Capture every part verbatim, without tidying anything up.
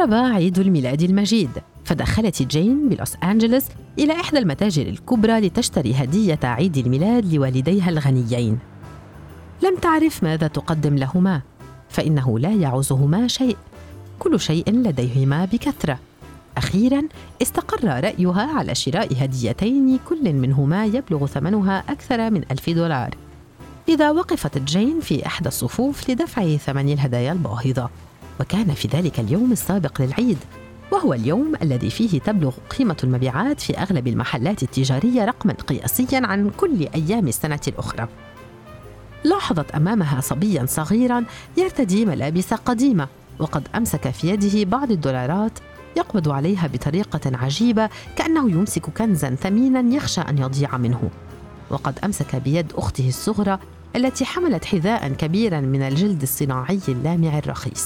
اقترب عيد الميلاد المجيد، فدخلت جين بلوس أنجلوس إلى إحدى المتاجر الكبرى لتشتري هدية عيد الميلاد لوالديها الغنيين. لم تعرف ماذا تقدم لهما، فإنه لا يعوزهما شيء، كل شيء لديهما بكثرة. أخيراً استقر رأيها على شراء هديتين كل منهما يبلغ ثمنها أكثر من ألف دولار. إذا وقفت جين في إحدى الصفوف لدفع ثمن الهدايا الباهظة، وكان في ذلك اليوم السابق للعيد، وهو اليوم الذي فيه تبلغ قيمة المبيعات في أغلب المحلات التجارية رقماً قياسياً عن كل أيام السنة الأخرى. لاحظت أمامها صبياً صغيراً يرتدي ملابس قديمة، وقد أمسك في يده بعض الدولارات يقبض عليها بطريقة عجيبة كأنه يمسك كنزاً ثميناً يخشى أن يضيع منه. وقد أمسك بيد أخته الصغرى التي حملت حذاء كبيرا من الجلد الصناعي اللامع الرخيص.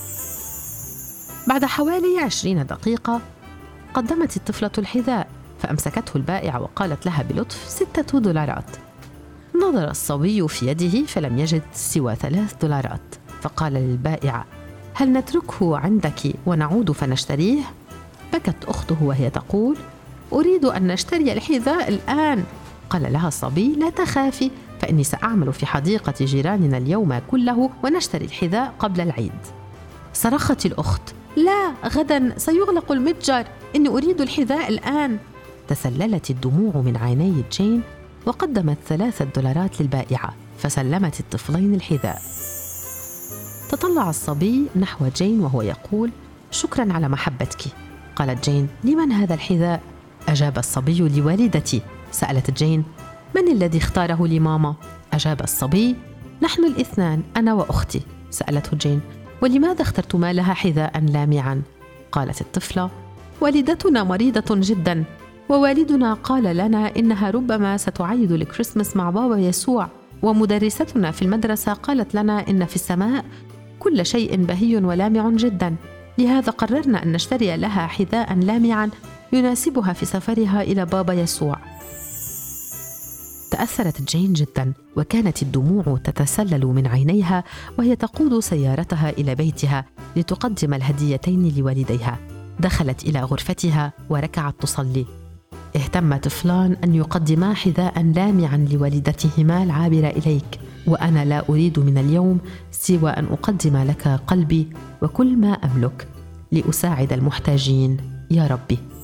بعد حوالي عشرين دقيقة قدمت الطفلة الحذاء، فأمسكته البائعة وقالت لها بلطف ستة دولارات. نظر الصبي في يده فلم يجد سوى ثلاث دولارات، فقال للبائعة: هل نتركه عندك ونعود فنشتريه؟ بكت أخته وهي تقول: أريد أن نشتري الحذاء الآن. قال لها الصبي: لا تخافي، فإني سأعمل في حديقة جيراننا اليوم كله ونشتري الحذاء قبل العيد. صرخت الأخت: لا، غدا سيغلق المتجر، إني أريد الحذاء الآن. تسللت الدموع من عيني جين وقدمت ثلاثة دولارات للبائعة، فسلمت الطفلين الحذاء. تطلع الصبي نحو جين وهو يقول: شكرا على محبتك. قالت جين: لمن هذا الحذاء؟ أجاب الصبي: لوالدتي. سألت جين: من الذي اختاره لماما؟ أجاب الصبي: نحن الاثنان، أنا وأختي. سألته جين: ولماذا اخترتما لها حذاء لامعا؟ قالت الطفلة: والدتنا مريضة جدا، ووالدنا قال لنا إنها ربما ستعيد الكريسماس مع بابا يسوع، ومدرستنا في المدرسة قالت لنا إن في السماء كل شيء بهي ولامع جدا، لهذا قررنا أن نشتري لها حذاء لامعا يناسبها في سفرها إلى بابا يسوع. تأثرت جين جدا، وكانت الدموع تتسلل من عينيها وهي تقود سيارتها إلى بيتها لتقدم الهديتين لوالديها. دخلت إلى غرفتها وركعت تصلي. اهتم طفلان أن يقدما حذاء لامعا لوالدتهما العابرة إليك، وأنا لا أريد من اليوم سوى أن أقدم لك قلبي وكل ما أملك لأساعد المحتاجين يا ربي.